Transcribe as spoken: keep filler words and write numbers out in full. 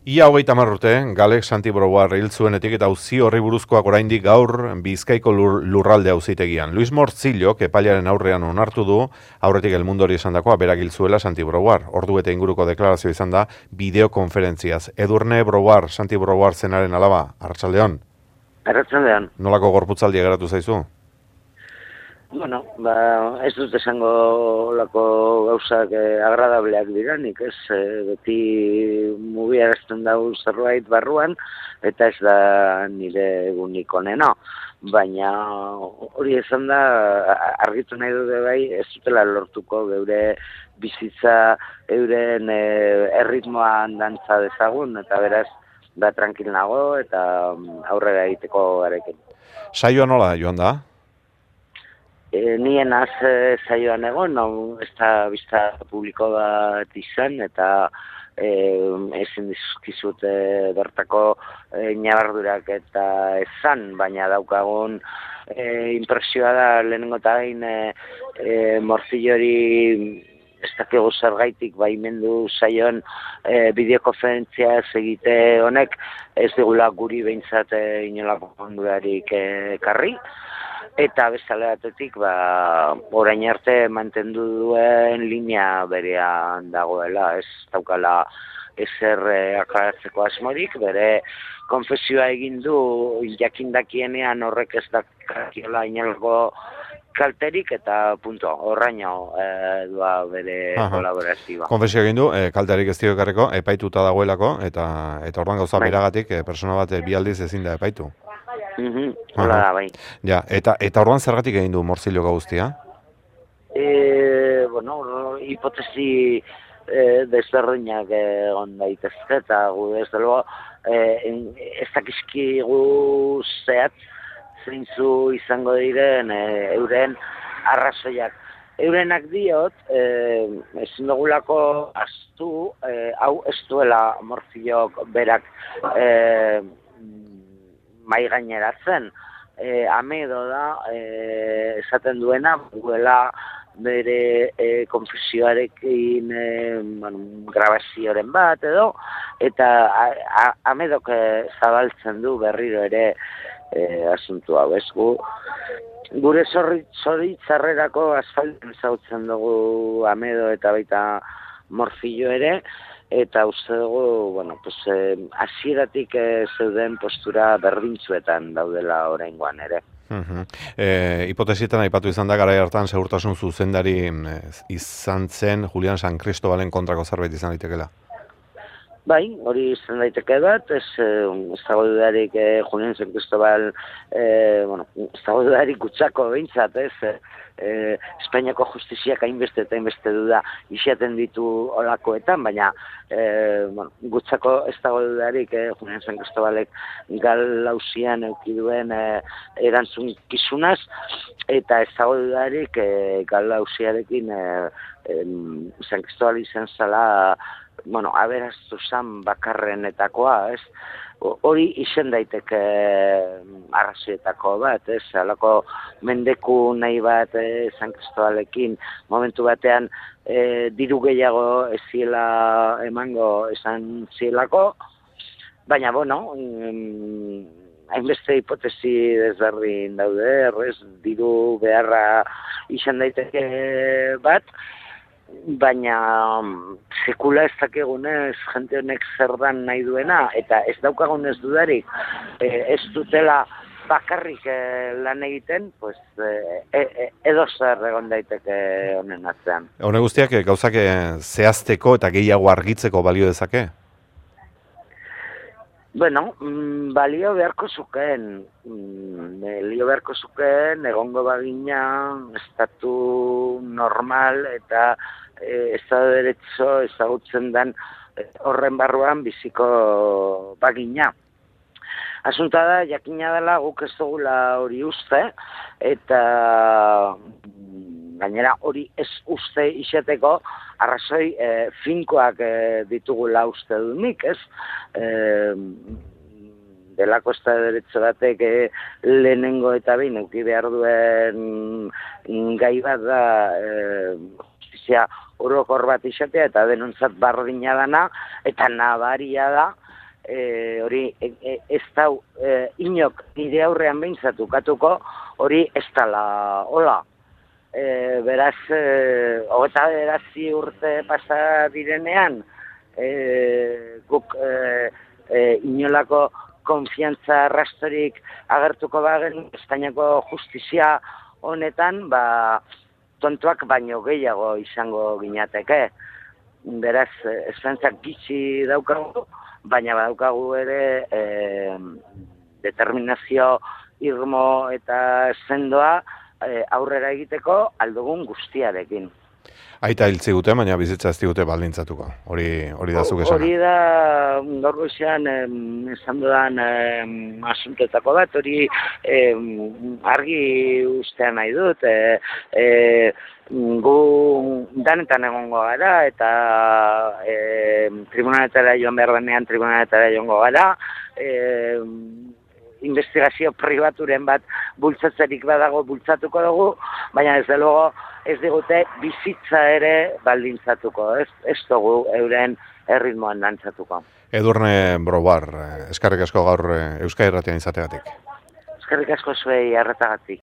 Ia hogeita hamar urte, Galek Santi Brouard hil zuenetik eta auzi horri buruzkoak oraindik gaur Bizkaiko lur, lurralde auzitegian. Luis Morcillok epailaren aurrean onartu du, aurretik El Mundori esandakoa berak hil zuela Santi Brouard. Ordu eta inguruko deklarazio izan da bideokonferentziaz. Edurne Brouard, Santi Brouard zenaren alaba, Arratsaldeon. Arratsaldeon. Nolako gorputzaldia geratu zaizu? Bueno, ba, ez dut esango lako gauzak eh, agradableak diranik, ez, eh, beti mugiarazten dau zerbait barruan, eta ez da nire egunik onena. Baina hori esan da, argitu nahi dute bai, ez dutela lortuko geure bizitza, euren eh, erritmoan dantza dezagun, eta beraz, da tranquil nago, eta aurrera egiteko garekin. Saioa nola joan da? E, nien az e, zaioan egon, no, ez da bizta publiko bat izan, eta e, ezin dizkizut e, bertako e, nabardurak eta ezan, baina daukagun e, impresioa da lehenengo eta gain e, e, Morcillori ez dakigu zergaitik baimendu zaion e, bideokonferentzia egite honek, ez digula guri behintzat e, inolako ondurarik ekarri. Eta bezale batetik, ba, orain arte mantendu duen linea berean dagoela, ez daukala ezer eh, akaratzeko asmorik, bere konfesioa egin du jakindakienean horrek ez dakiola inolako kalterik eta punto, horraino eh, dua bere Aha. kolaborazioa. Konfesio egin du, eh, kalterik ez dio ekarriko, epaituta dagoelako, eta eta orduan gauza beragatik, eh, persona bat bi aldiz ezin da epaitu. Mhm, hola da, bai. Ja, eta, eta orduan zergatik egin du Morcillok guztia? E, bueno, hipotesi e, desberdinak egon daitezke, eta gu ez delo, e, ez dakizkigu zehat, zeintzu izango diren e, euren arrazoiak. Eurenak diot, e, ezin dugulako astu, e, hau ez duela Morcillok berak e, mai gaineratzen, e, amedo da, e, esaten duena, duela bere e, konfusioarekin e, bueno, grabazioren bat edo, eta amedok e, zabaltzen du berriro ere e, asuntu hau, ez gu. Gure zoritzarrerako asfalten zautzen dugu amedo eta baita Morcillo ere, eta uste dugu, bueno, pues, eh, hasieratik eh, zeuden postura berdintzuetan daudela oraingoan ere. Uh-huh. Eh, hipotesietan aipatu izan da, garai hartan segurtasun zuzendari eh, izan zen Julian San Cristobalen kontrako zerbait izan daitekeela. Bai, hori izan daiteke bat, ez, ez dago dudarik eh, Julian San Cristobal, eh, bueno, ez dago dudarik kutsako behintzat, ez, eh, Espainiako justiziak hainbeste eta hainbeste duda isiaten ditu olakoetan, baina eh, bueno, gutzako ez dago dudarik eh, Julian San Cristobalek gal lausian euki duen eh, erantzun kizunaz, eta ez dago dudarik eh, gal lausiarekin eh, eh, San Cristobal izan zala, bueno, aberaztu zan bakarrenetakoa, ez? Hori izen daiteke arrazoietako bat, ez? Halako mendeku nahi bat eh, San Cristobalekin momentu batean eh, diru gehiago ez ziela emango esan zielako, baina, bueno, mm, hainbeste hipotesi desberdin daude, errez, diru beharra izan daiteke bat, baina sekula ez dakigunez jente honek zer dan nahi duena, eta ez daukagunez dudarik, eh, ez dutela bakarrik eh, lan egiten, pues, eh, e, edo zer egon daiteke honen atzean. Hone guztiak gauzak zehazteko eta gehiago argitzeko balio dezake? Bueno, mm, balio beharko zukeen, mm, balio beharko zukeen, egongo bagina, estatu normal eta e, estado derecho ezagutzen den horren barruan biziko bagina. Asunta da, jakina dela guk ez dugula hori uste, eta gainera hori ez uste izateko arrazoi e, finkoak e, ditugula uste dut nik, ez? E, delako ez da derecho batek e, lehenengo eta behin euki behar duen gai bat da e, justizia orokor bat izatea eta denontzat bardina dana eta nabaria da e, hori e, e, ez dau e, inok nire aurrean behintzat ukatuko, hori ez dala hola. E, beraz, e, hogeita bederatzi urte pasa direnean, e, guk e, e, inolako konfiantza rastorik agertuko bagen Espainiako justizia honetan, ba, tontuak baino gehiago izango ginateke. Beraz, esperantzak gitxi daukagu, baina badaukagu ere e, determinazio irmo eta sendoa e, aurrera egiteko aldugun guztiarekin. Aita hil zigute, baina bizitza ez digute baldintzatuko. Hori hori da zuk esana. Hori da gaur goizean esan dudan asuntoetako bat, hori em, argi ustean nahi dut. E, e, gu danetan egongo gara eta e, tribunaletara joan behar denean tribunaletara joango gara. E, investigazio pribaturen bat bultzatzerik badago bultzatuko dugu, baina ez luego ez digute bizitza ere baldintzatuko, ez, ez dugu euren erritmoan dantzatuko. Edurne Brobar, eskerrik asko gaur Euskadi Irratian izateagatik. Eskerrik asko zuei arretagatik.